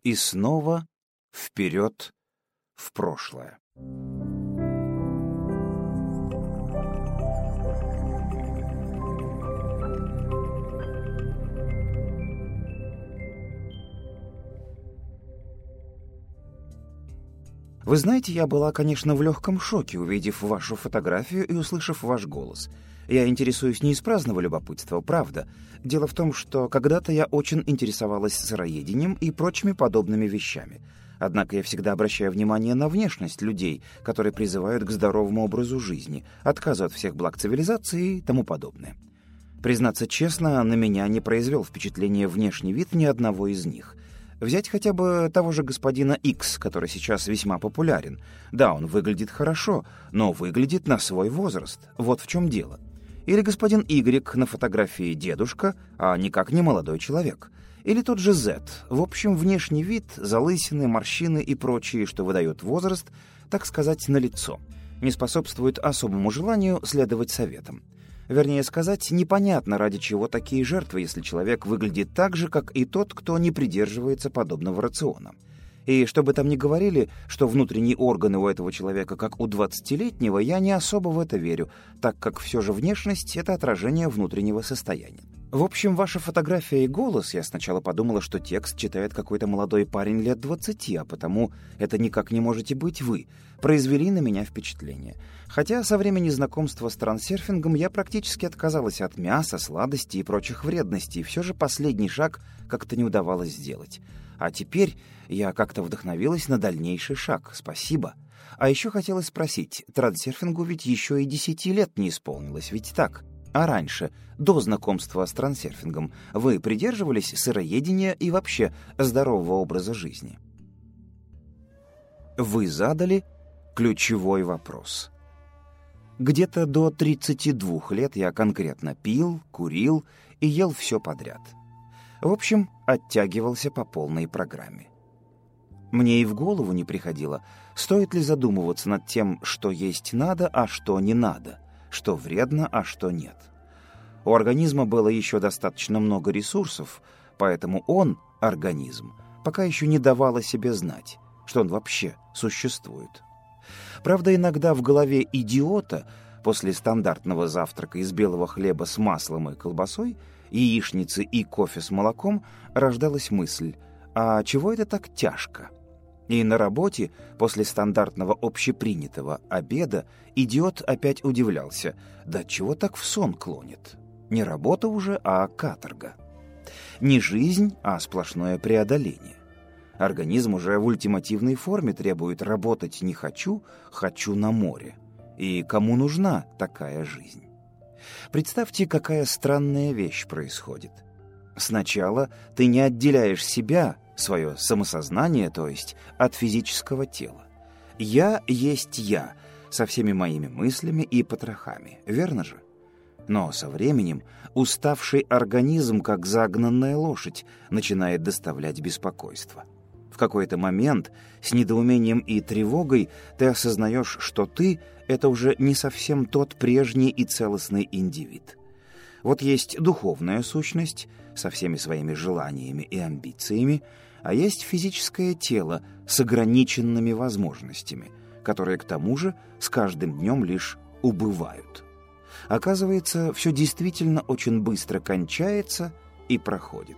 И снова вперед в прошлое. Вы знаете, я была, конечно, в легком шоке, увидев вашу фотографию и услышав ваш голос. Я интересуюсь не из праздного любопытства, правда. Дело в том, что когда-то я очень интересовалась сыроедением и прочими подобными вещами. Однако я всегда обращаю внимание на внешность людей, которые призывают к здоровому образу жизни, отказу от всех благ цивилизации и тому подобное. Признаться честно, на меня не произвел впечатление внешний вид ни одного из них. Взять хотя бы того же господина Икс, который сейчас весьма популярен. Да, он выглядит хорошо, но выглядит на свой возраст. Вот в чем дело. Или господин Y на фотографии дедушка, а никак не молодой человек. Или тот же Z. В общем, внешний вид, залысины, морщины и прочее, что выдает возраст, так сказать, налицо, не способствует особому желанию следовать советам. Вернее сказать, непонятно, ради чего такие жертвы, если человек выглядит так же, как и тот, кто не придерживается подобного рациона. И что бы там ни говорили, что внутренние органы у этого человека как у 20-летнего, я не особо в это верю, так как все же внешность — это отражение внутреннего состояния. В общем, ваша фотография и голос, я сначала подумала, что текст читает какой-то молодой парень лет 20, а потому это никак не можете быть вы, произвели на меня впечатление. Хотя со времени знакомства с трансерфингом я практически отказалась от мяса, сладостей и прочих вредностей, все же последний шаг как-то не удавалось сделать. А теперь я как-то вдохновилась на дальнейший шаг, спасибо. А еще хотелось спросить, трансерфингу ведь еще и 10 лет не исполнилось, ведь так? А раньше, до знакомства с трансерфингом, вы придерживались сыроедения и вообще здорового образа жизни? Вы задали ключевой вопрос. Где-то до 32 лет я конкретно пил, курил и ел все подряд. В общем, оттягивался по полной программе. Мне и в голову не приходило, стоит ли задумываться над тем, что есть надо, а что не надо, что вредно, а что нет. У организма было еще достаточно много ресурсов, поэтому он, организм, пока еще не давал о себе знать, что он вообще существует. Правда, иногда в голове идиота после стандартного завтрака из белого хлеба с маслом и колбасой, яичницы и кофе с молоком рождалась мысль: а чего это так тяжко? И на работе после стандартного общепринятого обеда идиот опять удивлялся: да чего так в сон клонит? Не работа уже, а каторга. Не жизнь, а сплошное преодоление. Организм уже в ультимативной форме требует работать не хочу, хочу на море. И кому нужна такая жизнь? Представьте, какая странная вещь происходит. Сначала ты не отделяешь себя, свое самосознание, то есть, от физического тела. Я есть я, со всеми моими мыслями и потрохами, верно же? Но со временем уставший организм, как загнанная лошадь, начинает доставлять беспокойство. В какой-то момент с недоумением и тревогой ты осознаешь, что ты — это уже не совсем тот прежний и целостный индивид. Вот есть духовная сущность со всеми своими желаниями и амбициями, а есть физическое тело с ограниченными возможностями, которые к тому же с каждым днем лишь убывают. Оказывается, все действительно очень быстро кончается и проходит.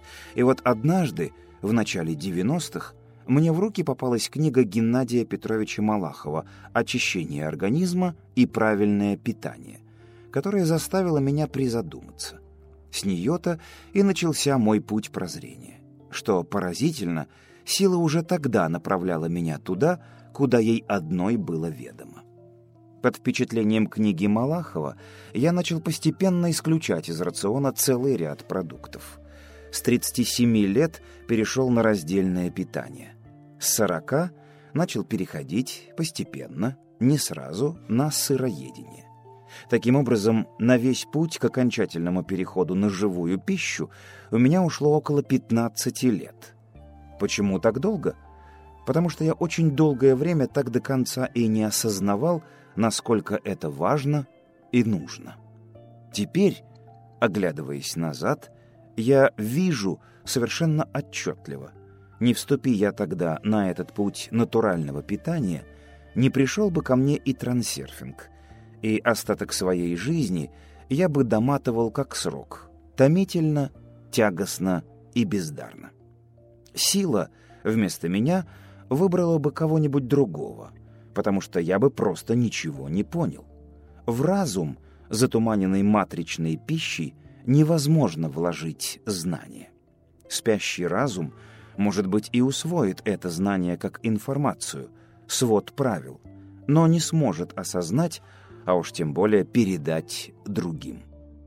И вот однажды, в начале 90-х, мне в руки попалась книга Геннадия Петровича Малахова «Очищение организма и правильное питание», которая заставила меня призадуматься. С нее-то и начался мой путь прозрения. Что поразительно, сила уже тогда направляла меня туда, куда ей одной было ведомо. Под впечатлением книги Малахова я начал постепенно исключать из рациона целый ряд продуктов. С 37 лет перешел на раздельное питание. С 40 начал переходить постепенно, не сразу, на сыроедение. Таким образом, на весь путь к окончательному переходу на живую пищу у меня ушло около 15 лет. Почему так долго? Потому что я очень долгое время так до конца и не осознавал, насколько это важно и нужно. Теперь, оглядываясь назад, я вижу совершенно отчетливо. Не вступи я тогда на этот путь натурального питания, не пришел бы ко мне и трансерфинг, и остаток своей жизни я бы доматывал как срок, томительно, тягостно и бездарно. Сила вместо меня выбрала бы кого-нибудь другого, потому что я бы просто ничего не понял. В разум, затуманенный матричной пищей, невозможно вложить знание. Спящий разум, может быть, и усвоит это знание как информацию, свод правил, но не сможет осознать, а уж тем более передать другим.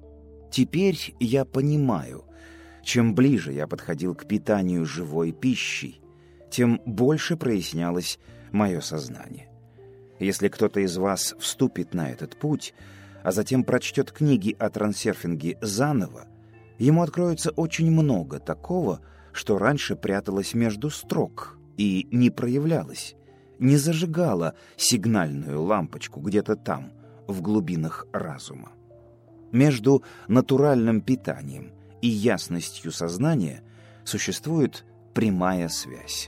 Теперь я понимаю, чем ближе я подходил к питанию живой пищей, тем больше прояснялось мое сознание. Если кто-то из вас вступит на этот путь, а затем прочтет книги о трансерфинге заново, ему откроется очень много такого, что раньше пряталось между строк и не проявлялось, не зажигало сигнальную лампочку где-то там, в глубинах разума. Между натуральным питанием и ясностью сознания существует прямая связь.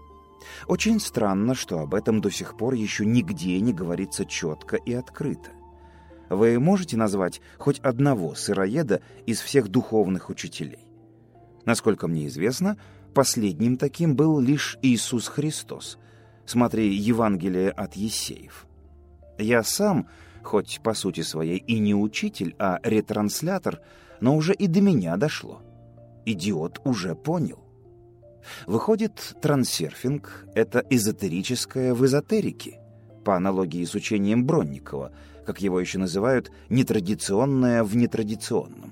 Очень странно, что об этом до сих пор еще нигде не говорится четко и открыто. Вы можете назвать хоть одного сыроеда из всех духовных учителей? Насколько мне известно, последним таким был лишь Иисус Христос. Смотри Евангелие от Ессеев. Я сам, хоть по сути своей и не учитель, а ретранслятор, но уже и до меня дошло. Идиот уже понял. Выходит, трансерфинг — это эзотерическое в эзотерике, по аналогии с учением Бронникова, как его еще называют, нетрадиционное в нетрадиционном.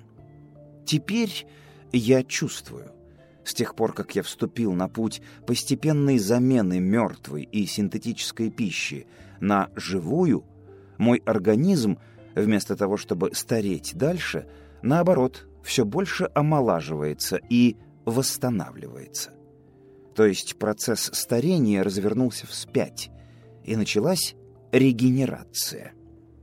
Теперь я чувствую, с тех пор, как я вступил на путь постепенной замены мертвой и синтетической пищи на живую, мой организм, вместо того, чтобы стареть дальше, наоборот, все больше омолаживается и восстанавливается. То есть процесс старения развернулся вспять, и началась регенерация.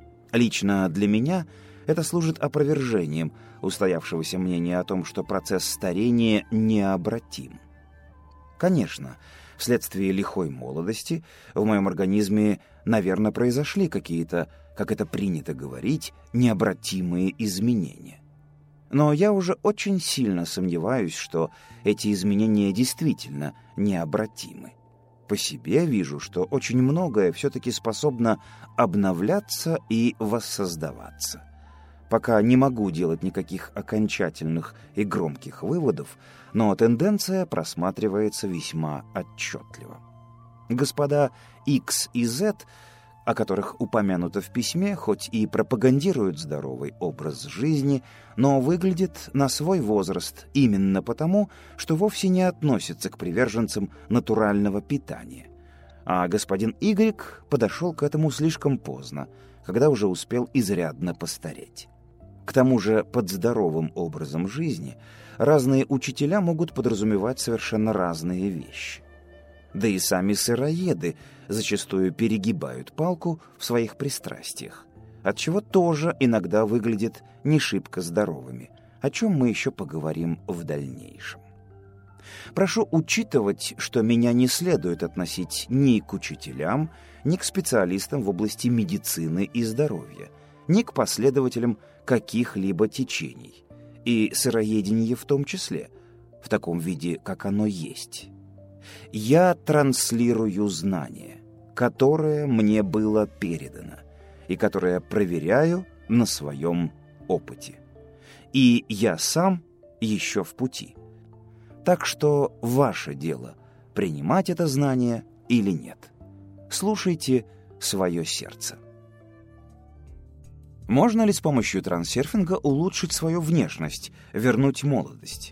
Лично для меня это служит опровержением устоявшегося мнения о том, что процесс старения необратим. Конечно, вследствие лихой молодости в моем организме, наверное, произошли какие-то, как это принято говорить, необратимые изменения. Но я уже очень сильно сомневаюсь, что эти изменения действительно необратимы. По себе вижу, что очень многое все-таки способно обновляться и воссоздаваться. Пока не могу делать никаких окончательных и громких выводов, но тенденция просматривается весьма отчетливо. Господа X и Z, о которых упомянуто в письме, хоть и пропагандируют здоровый образ жизни, но выглядят на свой возраст именно потому, что вовсе не относятся к приверженцам натурального питания. А господин Y подошел к этому слишком поздно, когда уже успел изрядно постареть. К тому же под здоровым образом жизни разные учителя могут подразумевать совершенно разные вещи. Да и сами сыроеды зачастую перегибают палку в своих пристрастиях, отчего тоже иногда выглядят не шибко здоровыми, о чем мы еще поговорим в дальнейшем. Прошу учитывать, что меня не следует относить ни к учителям, ни к специалистам в области медицины и здоровья, ни к последователям каких-либо течений, и сыроедение в том числе, в таком виде, как оно есть. Я транслирую знание, которое мне было передано, и которое проверяю на своем опыте. И я сам еще в пути. Так что ваше дело — принимать это знание или нет. Слушайте свое сердце. Можно ли с помощью трансерфинга улучшить свою внешность, вернуть молодость?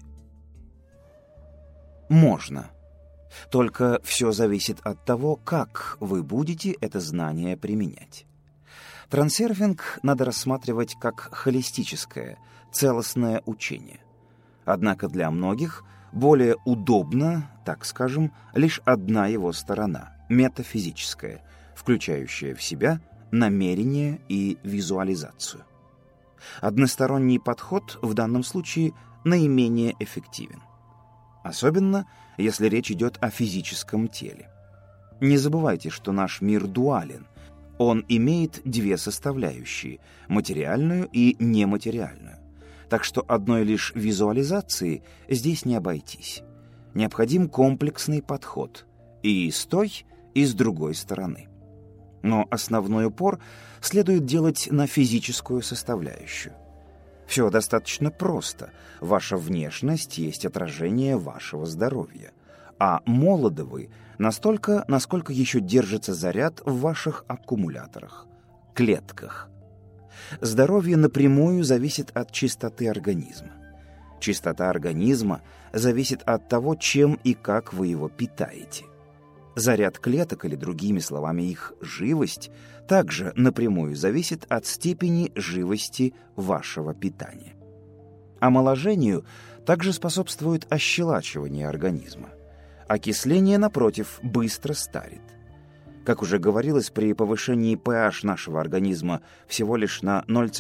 Можно. Только все зависит от того, как вы будете это знание применять. Трансерфинг надо рассматривать как холистическое, целостное учение. Однако для многих более удобна, так скажем, лишь одна его сторона – метафизическая, включающая в себя намерение и визуализацию. Односторонний подход в данном случае наименее эффективен. особенно если речь идет о физическом теле. Не забывайте, что наш мир дуален. Он имеет две составляющие – материальную и нематериальную. Так что одной лишь визуализации здесь не обойтись. Необходим комплексный подход и с той, и с другой стороны. Но основной упор следует делать на физическую составляющую. Все достаточно просто. Ваша внешность есть отражение вашего здоровья. А молоды вы настолько, насколько еще держится заряд в ваших аккумуляторах, клетках. Здоровье напрямую зависит от чистоты организма. Чистота организма зависит от того, чем и как вы его питаете. Заряд клеток, или другими словами их живость, также напрямую зависит от степени живости вашего питания. Омоложению также способствует ощелачивание организма. Окисление, напротив, быстро старит. Как уже говорилось, при повышении pH нашего организма всего лишь на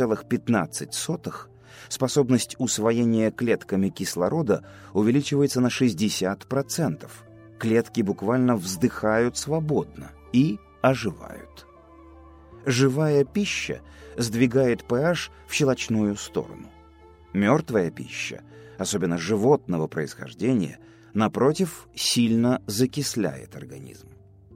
0,15, способность усвоения клетками кислорода увеличивается на 60%. Клетки буквально вздыхают свободно и оживают. Живая пища сдвигает pH в щелочную сторону. Мертвая пища, особенно животного происхождения, напротив, сильно закисляет организм.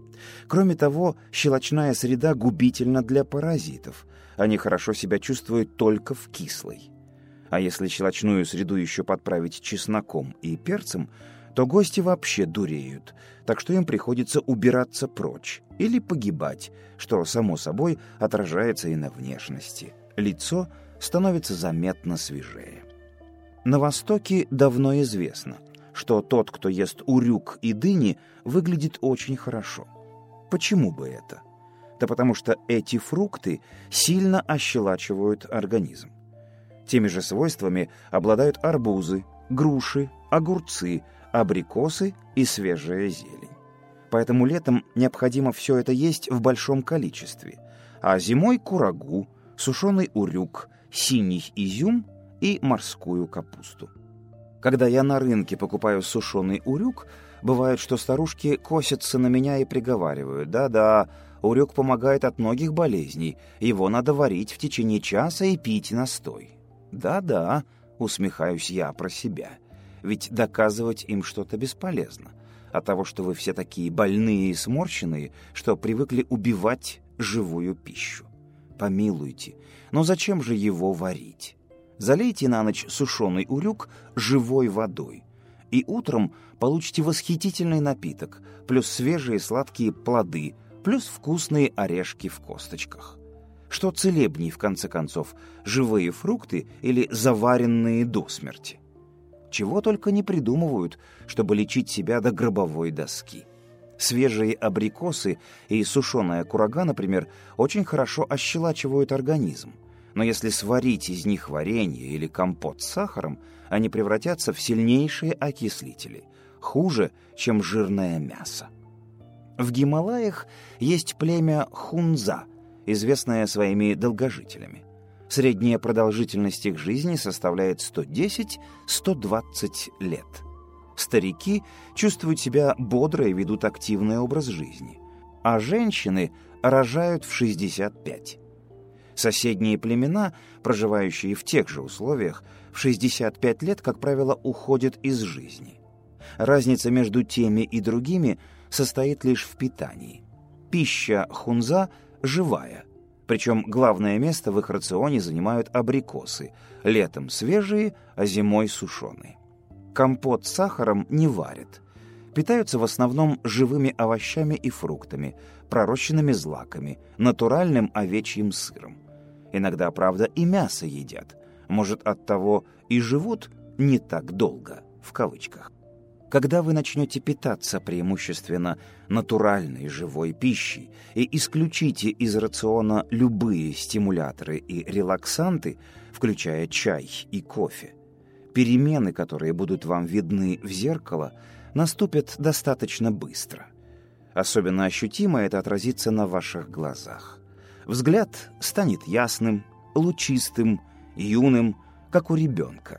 Кроме того, щелочная среда губительна для паразитов. Они хорошо себя чувствуют только в кислой. А если щелочную среду еще подправить чесноком и перцем, то гости вообще дуреют, так что им приходится убираться прочь или погибать, что, само собой, отражается и на внешности. Лицо становится заметно свежее. На Востоке давно известно, что тот, кто ест урюк и дыни, выглядит очень хорошо. Почему бы это? Да потому что эти фрукты сильно ощелачивают организм. Теми же свойствами обладают арбузы, груши, огурцы, абрикосы и свежая зелень. Поэтому летом необходимо все это есть в большом количестве, а зимой курагу, сушеный урюк, синий изюм и морскую капусту. Когда я на рынке покупаю сушеный урюк, бывает, что старушки косятся на меня и приговаривают: «Да-да, урюк помогает от многих болезней, его надо варить в течение часа и пить настой». «Да-да», — усмехаюсь я про себя, ведь доказывать им что-то бесполезно. От того, что вы все такие больные и сморщенные, что привыкли убивать живую пищу. Помилуйте, но зачем же его варить? Залейте на ночь сушеный урюк живой водой, и утром получите восхитительный напиток, плюс свежие сладкие плоды, плюс вкусные орешки в косточках. Что целебней, в конце концов, живые фрукты или заваренные до смерти? Чего только не придумывают, чтобы лечить себя до гробовой доски. Свежие абрикосы и сушеная курага, например, очень хорошо ощелачивают организм. Но если сварить из них варенье или компот с сахаром, они превратятся в сильнейшие окислители, хуже, чем жирное мясо. В Гималаях есть племя хунза, известное своими долгожителями. Средняя продолжительность их жизни составляет 110-120 лет. Старики чувствуют себя бодро и ведут активный образ жизни, а женщины рожают в 65. Соседние племена, проживающие в тех же условиях, в 65 лет, как правило, уходят из жизни. Разница между теми и другими состоит лишь в питании. Пища хунза живая, причем главное место в их рационе занимают абрикосы, летом свежие, а зимой сушеные. Компот с сахаром не варят. Питаются в основном живыми овощами и фруктами, пророщенными злаками, натуральным овечьим сыром. Иногда, правда, и мясо едят. Может, оттого и живут «не так долго», в кавычках. Когда вы начнете питаться преимущественно натуральной живой пищей и исключите из рациона любые стимуляторы и релаксанты, включая чай и кофе, перемены, которые будут вам видны в зеркало, наступят достаточно быстро. Особенно ощутимо это отразится на ваших глазах. Взгляд станет ясным, лучистым, юным, как у ребенка.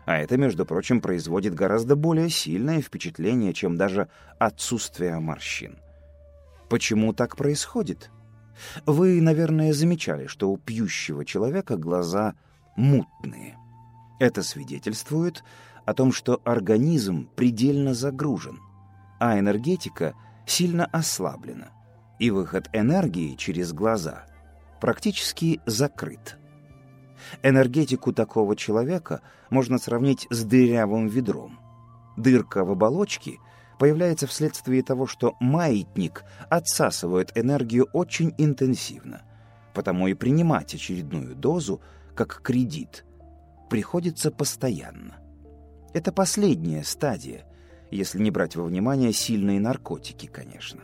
А это, между прочим, производит гораздо более сильное впечатление, чем даже отсутствие морщин. Почему так происходит? Вы, наверное, замечали, что у пьющего человека глаза мутные. Это свидетельствует о том, что организм предельно загружен, а энергетика сильно ослаблена, и выход энергии через глаза практически закрыт. Энергетику такого человека можно сравнить с дырявым ведром. Дырка в оболочке появляется вследствие того, что маятник отсасывает энергию очень интенсивно, потому и принимать очередную дозу, как кредит, приходится постоянно. Это последняя стадия, если не брать во внимание сильные наркотики, конечно.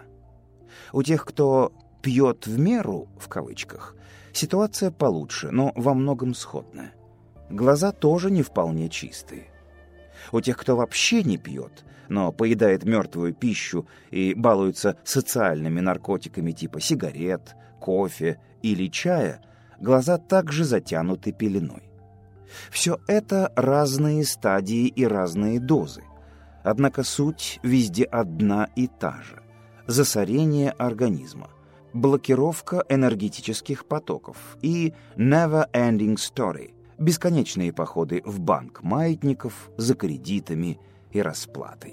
У тех, кто «пьет в меру», в кавычках, ситуация получше, но во многом сходная. Глаза тоже не вполне чистые. У тех, кто вообще не пьет, но поедает мертвую пищу и балуется социальными наркотиками типа сигарет, кофе или чая, глаза также затянуты пеленой. Все это разные стадии и разные дозы. Однако суть везде одна и та же – засорение организма, блокировка энергетических потоков и never-ending story – бесконечные походы в банк маятников за кредитами и расплатой.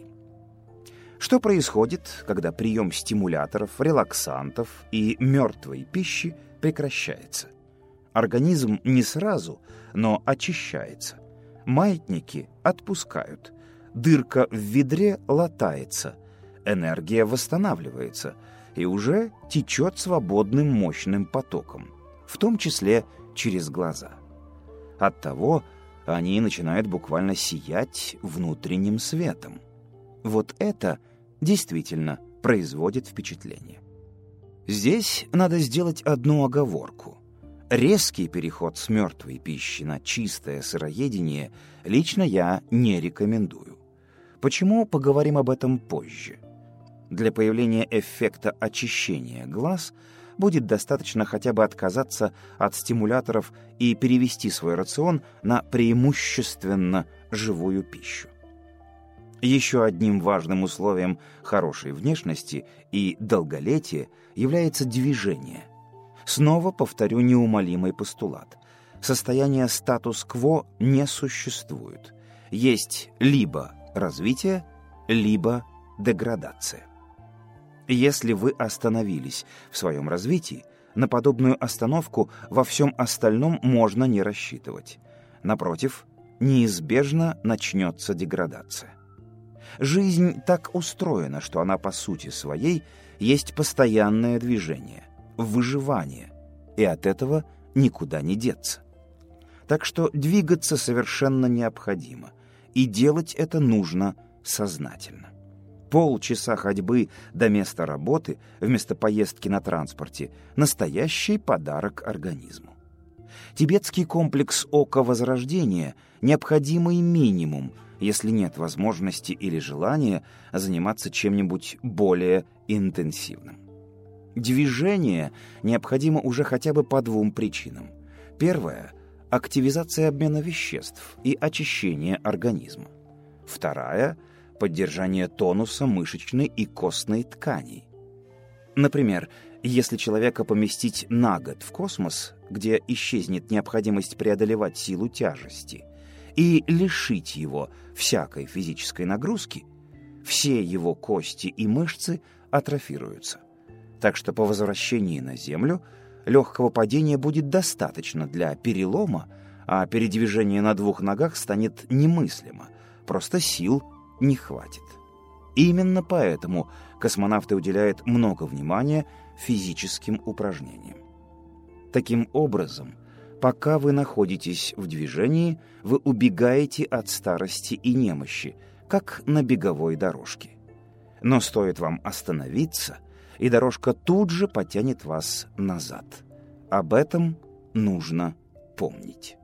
Что происходит, когда прием стимуляторов, релаксантов и мертвой пищи прекращается? Организм не сразу, но очищается. Маятники отпускают. Дырка в ведре латается. Энергия восстанавливается и уже течет свободным мощным потоком, в том числе через глаза. Оттого они начинают буквально сиять внутренним светом. Вот это действительно производит впечатление. Здесь надо сделать одну оговорку. Резкий переход с мертвой пищи на чистое сыроедение лично я не рекомендую. Почему, поговорим об этом позже. Для появления эффекта очищения глаз будет достаточно хотя бы отказаться от стимуляторов и перевести свой рацион на преимущественно живую пищу. Еще одним важным условием хорошей внешности и долголетия является движение. Снова повторю неумолимый постулат. Состояние статус-кво не существует. Есть либо развитие, либо деградация. Если вы остановились в своем развитии, на подобную остановку во всем остальном можно не рассчитывать. Напротив, неизбежно начнется деградация. Жизнь так устроена, что она по сути своей есть постоянное движение, выживание, и от этого никуда не деться. Так что двигаться совершенно необходимо, и делать это нужно сознательно. Полчаса ходьбы до места работы вместо поездки на транспорте – настоящий подарок организму. Тибетский комплекс Ока Возрождения – необходимый минимум, если нет возможности или желания заниматься чем-нибудь более интенсивным. Движение необходимо уже хотя бы по двум причинам. Первая – активизация обмена веществ и очищение организма. Вторая – поддержание тонуса мышечной и костной тканей. Например, если человека поместить на год в космос, где исчезнет необходимость преодолевать силу тяжести, и лишить его всякой физической нагрузки, все его кости и мышцы атрофируются. Так что по возвращении на Землю легкого падения будет достаточно для перелома, а передвижение на двух ногах станет немыслимо, просто сил не хватит. Именно поэтому космонавты уделяют много внимания физическим упражнениям. Таким образом, пока вы находитесь в движении, вы убегаете от старости и немощи, как на беговой дорожке. Но стоит вам остановиться, и дорожка тут же потянет вас назад. Об этом нужно помнить.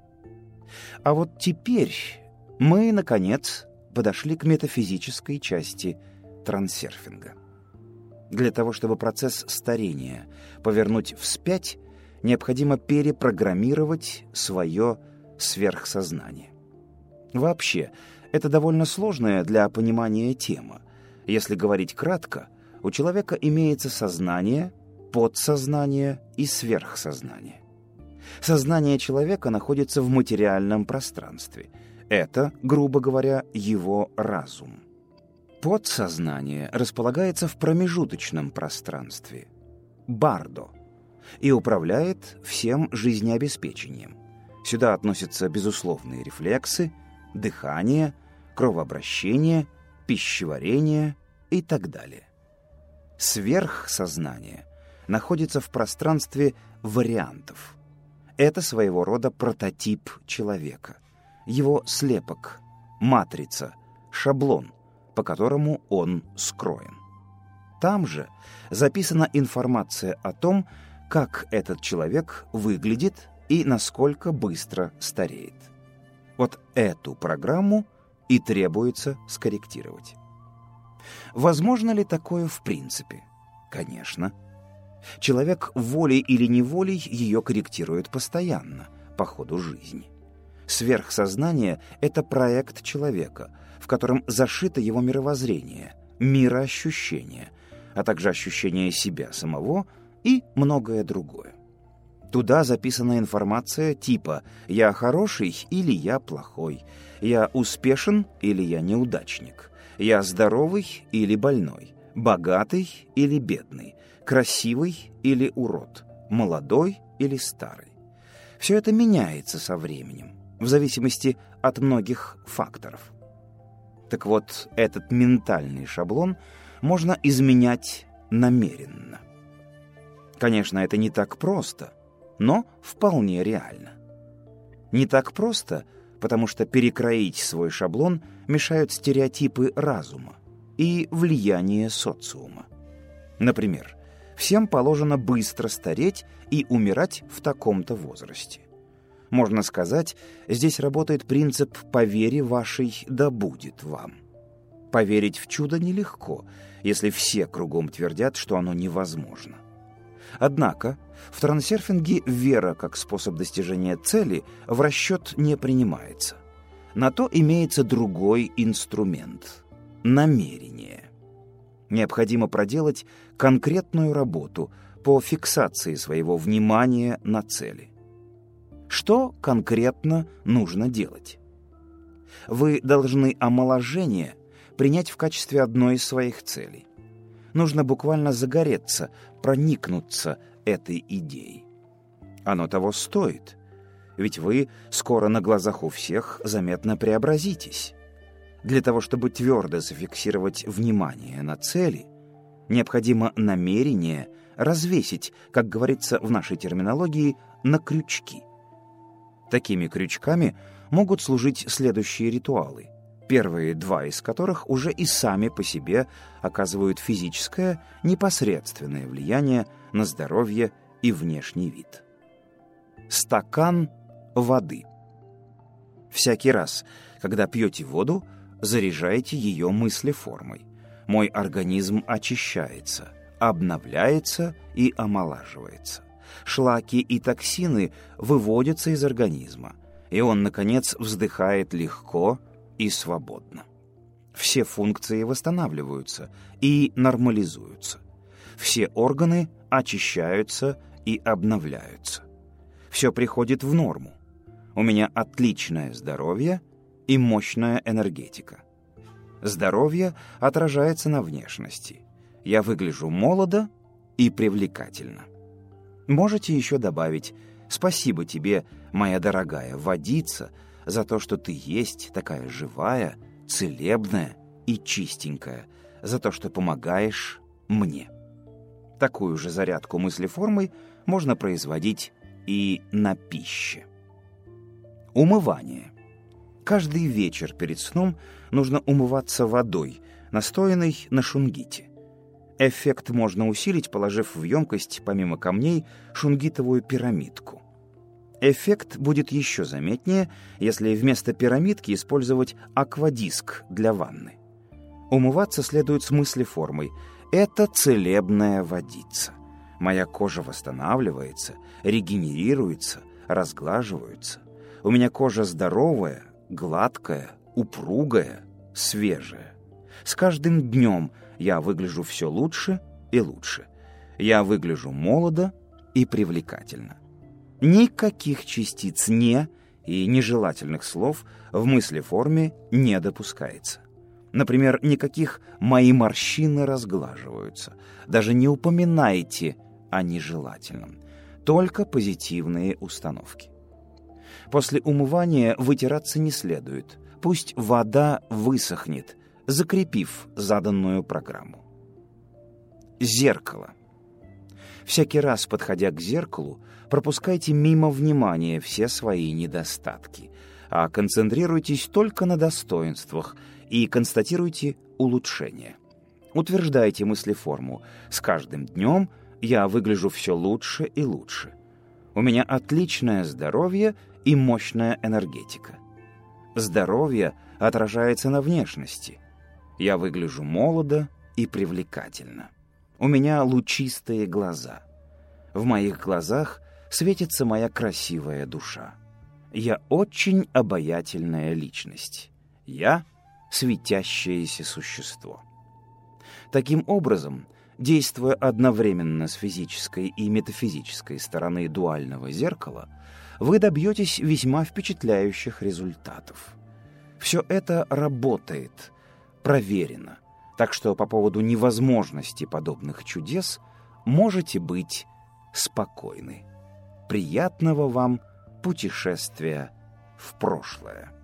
А вот теперь мы, наконец, подошли к метафизической части трансерфинга. Для того, чтобы процесс старения повернуть вспять, необходимо перепрограммировать свое сверхсознание. Вообще, это довольно сложная для понимания тема. Если говорить кратко, у человека имеется сознание, подсознание и сверхсознание. Сознание человека находится в материальном пространстве. Это, грубо говоря, его разум. Подсознание располагается в промежуточном пространстве – бардо, и управляет всем жизнеобеспечением. Сюда относятся безусловные рефлексы, дыхание, кровообращение, пищеварение и так далее. Сверхсознание находится в пространстве вариантов. Это своего рода прототип человека, его слепок, матрица, шаблон, по которому он скроен. Там же записана информация о том, как этот человек выглядит и насколько быстро стареет. Вот эту программу и требуется скорректировать. Возможно ли такое в принципе? Конечно. Человек волей или неволей ее корректирует постоянно, по ходу жизни. Сверхсознание — это проект человека, в котором зашито его мировоззрение, мироощущение, а также ощущение себя самого и многое другое. Туда записана информация типа «я хороший» или «я плохой», «я успешен» или «я неудачник», «я здоровый» или «больной», «богатый» или «бедный», «красивый» или «урод», «молодой» или «старый». Все это меняется со временем, в зависимости от многих факторов. Так вот, этот ментальный шаблон можно изменять намеренно. Конечно, это не так просто, но вполне реально. Не так просто, потому что перекроить свой шаблон мешают стереотипы разума и влияние социума. Например, всем положено быстро стареть и умирать в таком-то возрасте. Можно сказать, здесь работает принцип «по вере вашей да будет вам». Поверить в чудо нелегко, если все кругом твердят, что оно невозможно. Однако в трансерфинге вера как способ достижения цели в расчет не принимается. На то имеется другой инструмент – намерение. Необходимо проделать конкретную работу по фиксации своего внимания на цели. Что конкретно нужно делать? Вы должны омоложение принять в качестве одной из своих целей. Нужно буквально загореться, проникнуться этой идеей. Оно того стоит, ведь вы скоро на глазах у всех заметно преобразитесь. Для того, чтобы твердо зафиксировать внимание на цели, необходимо намерение развесить, как говорится в нашей терминологии, на крючки. Такими крючками могут служить следующие ритуалы, первые два из которых уже и сами по себе оказывают физическое, непосредственное влияние на здоровье и внешний вид. Стакан воды. Всякий раз, когда пьете воду, заряжайте ее мыслеформой. Мой организм очищается, обновляется и омолаживается. Шлаки и токсины выводятся из организма, и он, наконец, вздыхает легко и свободно. Все функции восстанавливаются и нормализуются. Все органы очищаются и обновляются. Все приходит в норму. У меня отличное здоровье и мощная энергетика. Здоровье отражается на внешности. Я выгляжу молодо и привлекательно. Можете еще добавить «Спасибо тебе, моя дорогая водица, за то, что ты есть такая живая, целебная и чистенькая, за то, что помогаешь мне». Такую же зарядку мыслеформой можно производить и на пище. Умывание. Каждый вечер перед сном нужно умываться водой, настоянной на шунгите. Эффект можно усилить, положив в емкость, помимо камней, шунгитовую пирамидку. Эффект будет еще заметнее, если вместо пирамидки использовать аквадиск для ванны. Умываться следует с мыслеформой. Это целебная водица. Моя кожа восстанавливается, регенерируется, разглаживается. У меня кожа здоровая, гладкое, упругое, свежее. С каждым днем я выгляжу все лучше и лучше. Я выгляжу молодо и привлекательно. Никаких частиц «не» и нежелательных слов в мыслеформе не допускается. Например, никаких «мои морщины разглаживаются». Даже не упоминайте о нежелательном. Только позитивные установки. После умывания вытираться не следует. Пусть вода высохнет, закрепив заданную программу. Зеркало. Всякий раз, подходя к зеркалу, пропускайте мимо внимания все свои недостатки, а концентрируйтесь только на достоинствах и констатируйте улучшения. Утверждайте мыслеформу: «С каждым днем я выгляжу все лучше и лучше. У меня отличное здоровье и мощная энергетика. Здоровье отражается на внешности. Я выгляжу молодо и привлекательно. У меня лучистые глаза. В моих глазах светится моя красивая душа. Я очень обаятельная личность. Я светящееся существо». Таким образом, действуя одновременно с физической и метафизической стороны дуального зеркала, вы добьетесь весьма впечатляющих результатов. Все это работает, проверено, так что по поводу невозможности подобных чудес можете быть спокойны. Приятного вам путешествия в прошлое.